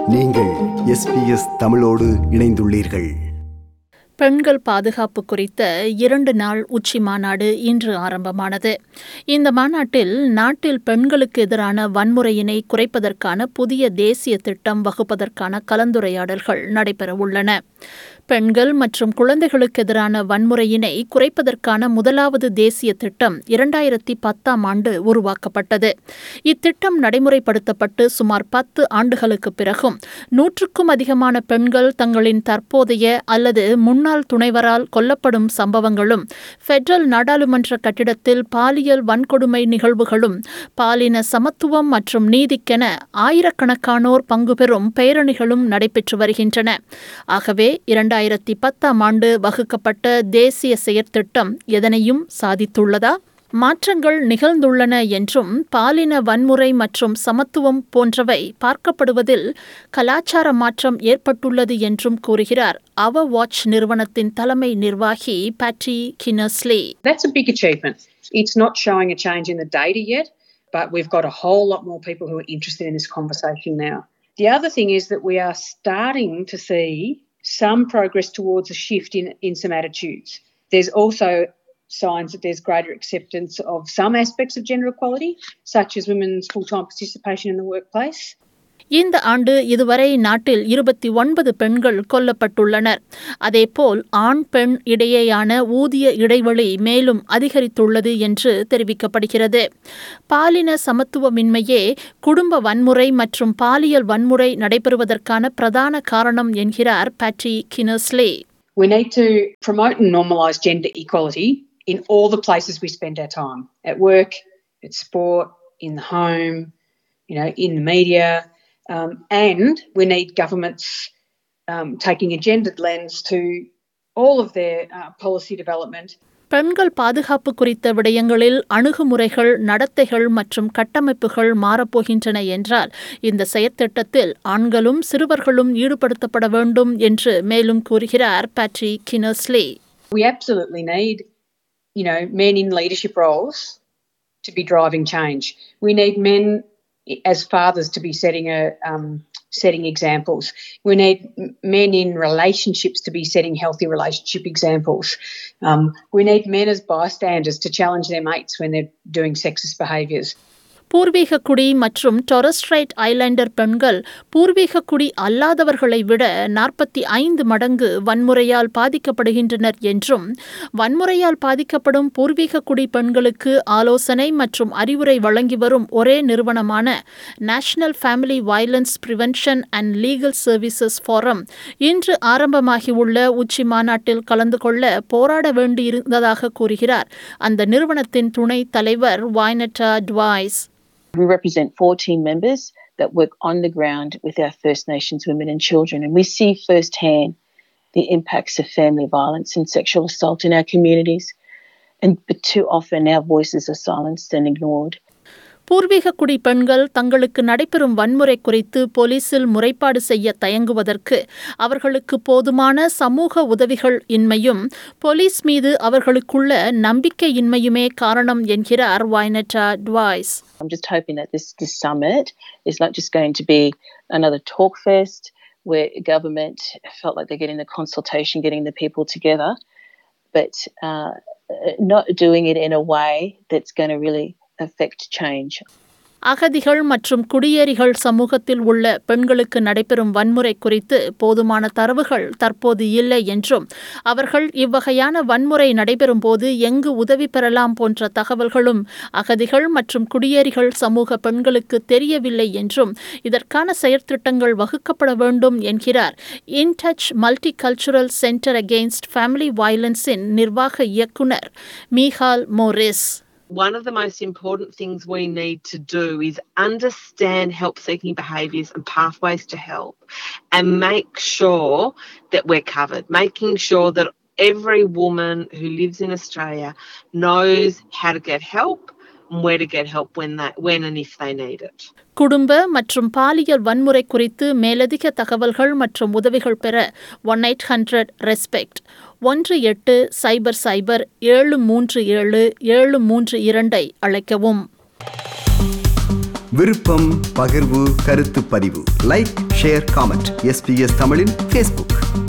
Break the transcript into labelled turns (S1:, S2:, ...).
S1: நீங்கள் SBS தமிழோடு இணைந்துள்ளீர்கள்.
S2: பெண்கள் பாதுகாப்பு குறித்த 2 நாள் உச்சி மாநாடு இன்று ஆரம்பமானது. இந்த மாநாட்டில் நாட்டில் பெண்களுக்கு எதிரான வன்முறையினை குறைப்பதற்கான புதிய தேசிய திட்டம் வகுப்பதற்கான கலந்துரையாடல்கள் நடைபெறவுள்ளன. பெண்கள் மற்றும் குழந்தைகளுக்கு எதிரான வன்முறையினை குறைப்பதற்கான முதலாவது தேசிய திட்டம் 2010ஆம் ஆண்டு உருவாக்கப்பட்டது. இத்திட்டம் நடைமுறைப்படுத்தப்பட்டு சுமார் 10 ஆண்டுகளுக்கு பிறகும் 100க்கும் அதிகமான பெண்கள் தங்களின் தற்போதைய அல்லது முன்னாள் துணைவரால் கொல்லப்படும் சம்பவங்களும், பெடரல் நாடாளுமன்ற கட்டிடத்தில் பாலியல் வன்கொடுமை நிகழ்வுகளும், பாலின சமத்துவம் மற்றும் நீதிக்கென ஆயிரக்கணக்கானோர் பங்குபெறும் பேரணிகளும் நடைபெற்று வருகின்றன. ஆகவே 2010ஆம் ஆண்டு வகுக்கப்பட்ட தேசிய செயற்திட்டம் எதனையும் சாதித்துள்ளதா? மாற்றங்கள் நிகழ்ந்துள்ளன என்றும் பாலின வன்முறை மற்றும் சமத்துவம் போன்றவை பார்க்கப்படுவதில் கலாச்சார மாற்றம் ஏற்பட்டுள்ளது என்றும் கூறுகிறார் அவர் வாட்ச் நிறுவனத்தின் தலைமை நிர்வாகி Patty Kinnersly.
S3: That's a big achievement. It's not showing a change in the data yet, but we've got a whole lot more people who are interested in this conversation now. The other thing is that we are starting to see some progress towards a shift in some attitudes. There's also signs that there's greater acceptance of some aspects of gender equality, such as women's full-time participation in the workplace.
S2: இந்த ஆண்டு இதுவரை நாட்டில் 29 பெண்கள் கொல்லப்பட்டுள்ளனர். அதேபோல் ஆண் பெண் இடையேயான ஊதிய இடைவெளி மேலும் அதிகரித்துள்ளது என்று தெரிவிக்கப்படுகிறது. பாலின சமத்துவமின்மையே குடும்ப வன்முறை மற்றும் பாலியல் வன்முறை நடைபெறுவதற்கான பிரதான காரணம் என்கிறார் Patty Kinnersly.
S3: We need to promote and normalise gender equality in all the places we spend our time, at work, at sport, in the home, in the media. And we need governments taking a gendered lens to all of their policy development.
S2: பெண்கள் பாதுகாப்பு குறித்த விடயங்களில் அணுகுமுறைகள், நடத்தைகள் மற்றும் கட்டமைப்புகள் மாறப்போகின்றன என்றால் இந்த செயற்திட்டத்தில் ஆண்களும் சிறுவர்களும் ஈடுபடுத்தப்பட வேண்டும் என்று மேலும் கூறுகிறார் Patty Kinnersly.
S3: We absolutely need, men in leadership roles to be driving change. We need men as fathers to be setting examples. We need men in relationships to be setting healthy relationship examples. We need men as bystanders to challenge their mates when they're doing sexist behaviours.
S2: பூர்வீக குடி மற்றும் Torres straight Islander பெண்கள் பூர்வீக குடி அல்லாதவர்களை விட 45 மடங்கு வன்முறையால் பாதிக்கப்படுகின்றனர் என்றும், வன்முறையால் பாதிக்கப்படும் பூர்வீக குடி பெண்களுக்கு ஆலோசனை மற்றும் அறிவுரை வழங்கி வரும் ஒரே நிறுவனமான national family violence prevention and legal services forum இன்று ஆரம்பமாகியுள்ள உச்சி மாநாட்டில் கலந்து கொள்ள போராட வேண்டியிருந்ததாக கூறுகிறார் அந்த நிறுவனத்தின் துணை தலைவர் வாய்னட்டா டுவைஸ்.
S4: We represent 4 team members that work on the ground with our First Nations women and children, and we see firsthand the impacts of family violence and sexual assault in our communities. But too often our voices are silenced and ignored.
S2: பூர்வீக குடி பெண்கள் தங்களுக்கு நடைபெறும் வன்முறை குறித்து போலீசில் முறைப்பாடு செய்ய தயங்குவதற்கு அவர்களுக்கு போதுமான சமூக உதவிகள் இன்மையும், போலீஸ் மீது அவர்களுக்குள்ள நம்பிக்கையின்மையுமே காரணம் என்கிறார் வாய்னட்டா டுவைஸ்.
S4: I'm just hoping that this summit is not just going to be another talk fest where government felt like they're getting the consultation, getting the people together, but not doing it in a way that's going to really affect change.
S2: அகதிகள் மற்றும் குடியேறிகள் சமூகத்தில் உள்ள பெண்களுக்கு நடைபெறும் வன்முறை குறித்து போதுமான தரவுகள் தற்போது இல்லை என்றும், அவர்கள் இவ்வகையான வன்முறை நடைபெறும் போது எங்கு உதவி பெறலாம் போன்ற தகவல்களும் அகதிகள் மற்றும் குடியேறிகள் சமூக பெண்களுக்கு தெரியவில்லை என்றும், இதற்கான செயற்திட்டங்கள் வகுக்கப்பட வேண்டும் என்கிறார் in touch multicultural centre against family வயலன்ஸின் நிர்வாக இயக்குனர் Michal Morris.
S5: One of the most important things we need to do is understand help-seeking behaviours and pathways to help, and make sure that we're covered, making sure that every woman who lives in Australia knows how to get help and where to get help when and if they need it.
S2: குடும்ப மற்றும் பாலியல் வன்முறை குறித்து மேலதிக தகவல்கள் மற்றும் உதவிகள் பெற 1800 ரெஸ்பெக்ட் 1800 737 732 அழைக்கவும்.
S1: விருப்பம், பகிர்வு, கருத்து பதிவு. Like, share, comment. SBS தமிழின் Facebook.